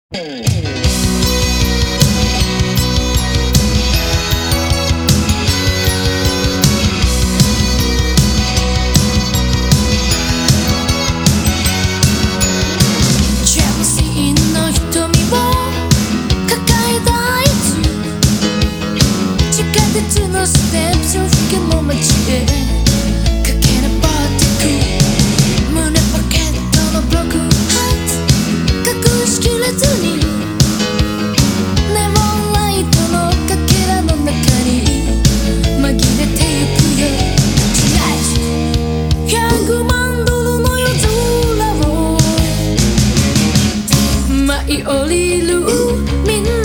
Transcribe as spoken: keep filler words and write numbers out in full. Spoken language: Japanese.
ステップ夜更けの街へ駆け上ってく胸ポケットのブロックハート隠しきれずにネオンライトのかけらの中に紛れてゆくよひゃくまんドルの夜空を舞い降りるみんな